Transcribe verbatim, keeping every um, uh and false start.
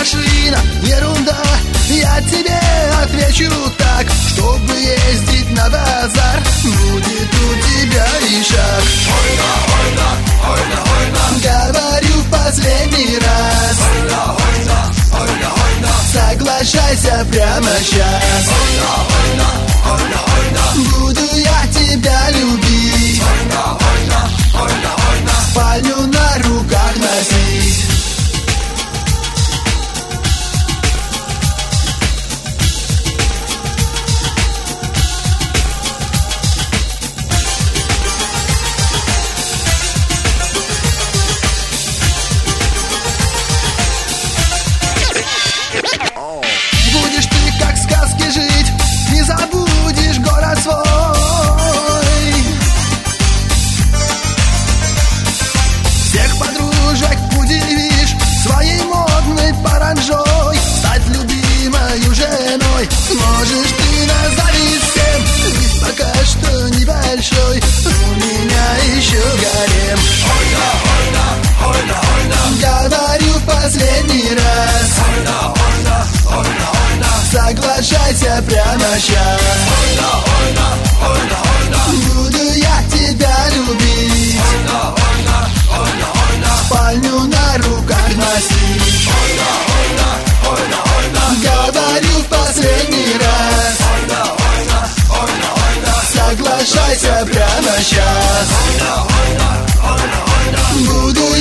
машина, ерунда. Я тебе отвечу так: чтобы ездить на базар, будет у тебя и шаг. Ойна, ойна, ойна, ойна. Говорю в последний раз. Ойна, ойна, ойна, ойна. Соглашайся прямо сейчас. Ойна, ойна, ойна, ойна. Буду я тебя любить. Ойна, ойна, ойна, ойна. Спальню на руках носить. Будешь ты как в сказке жить, не забудешь город свой. Всех подружек удивишь своей модной паранжой. Стать любимой женой можешь ты на зависть всем. Ведь пока что небольшой, у меня еще гарем. Ойна, ойна, ойна, ойна. Говорю в последний раз. Ойна, ойна, ойна, ойна. Соглашайся прямо сейчас. Ойна, ойна, ойна, ойна. Буду я тебя любить. Ойна, ойна, ойна, ойна. Спальню на руках носить. Ойна, ойна, ойна, ойна. Говорю в последний раз. Ойна, ойна, ойна, ойна. Соглашайся прямо сейчас. Ойна, ойна, ойна, ойна. Буду